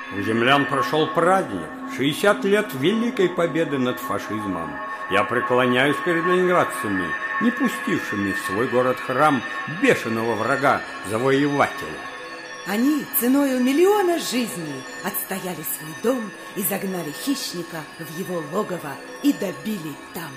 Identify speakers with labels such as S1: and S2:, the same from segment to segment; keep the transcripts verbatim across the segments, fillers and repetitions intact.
S1: У землян прошел праздник, шестьдесят лет великой победы над фашизмом. Я преклоняюсь перед ленинградцами, не пустившими в свой город-храм бешеного врага, завоевателя.
S2: Они ценою миллиона жизней отстояли свой дом и загнали хищника в его логово и добили там.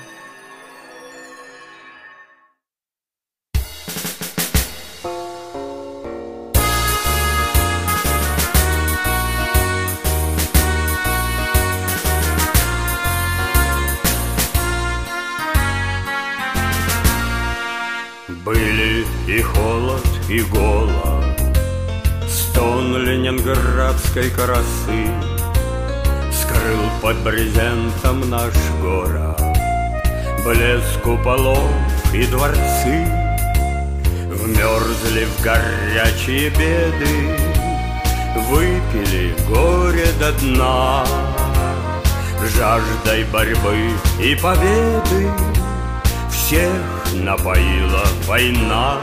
S1: Были и холод, и голод, стон ленинградской красы скрыл под брезентом наш город, блеск куполов и дворцы. Вмерзли в горячие беды, выпили горе до дна, жаждой борьбы и победы всех напоила война.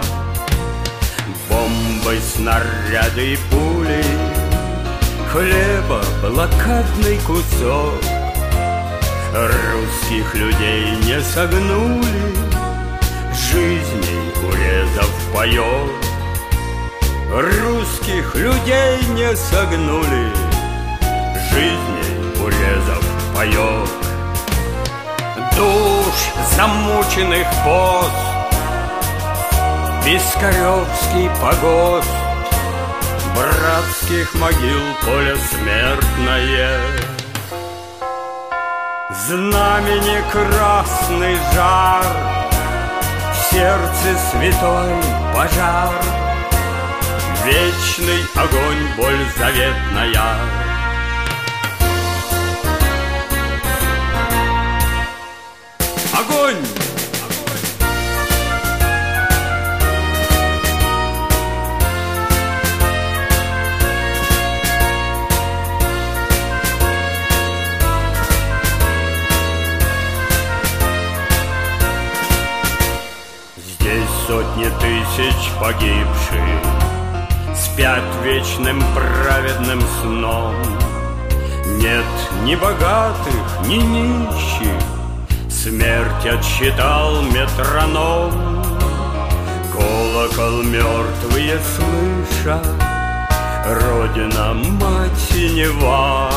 S1: Бомбы, снаряды и пули, хлеба блокадный кусок русских людей не согнули, жизней урезав паёк. Русских людей не согнули, жизней урезав паёк. Душ замученных пост, Пискаревский погост, братских могил поле смертное. Знамени красный жар, в сердце святой пожар, вечный огонь, боль заветная. Огонь! Здесь сотни тысяч погибших спят вечным праведным сном. Нет ни богатых, ни нищих, смерть отсчитал метроном. Колокол мертвые слыша, Родина, мать синева,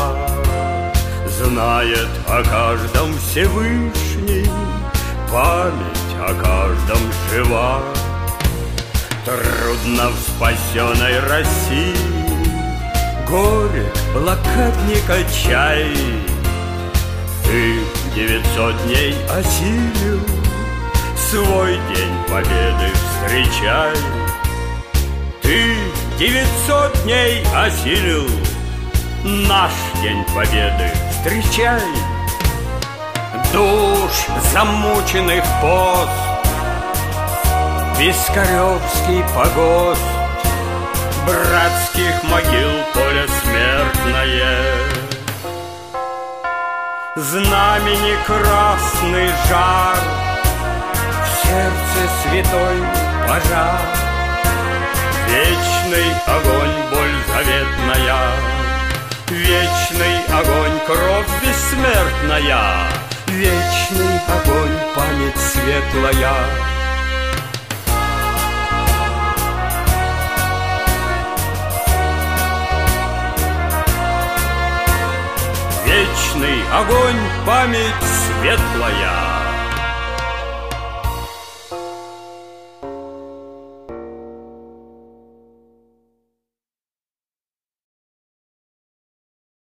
S1: знает о каждом Всевышний, память о каждом жива. Трудно в спасенной России, горе блокадника чай. Ты девятьсот дней осилил, свой день победы встречай. Ты девятьсот дней осилил, наш день победы встречай. Душ замученных пост, Пискаревский погост, братских могил поле смертное. Знамени красный жар, в сердце святой пожар, вечный огонь, боль заветная, вечный огонь, кровь бессмертная, вечный огонь, память светлая. Вечный огонь, память светлая.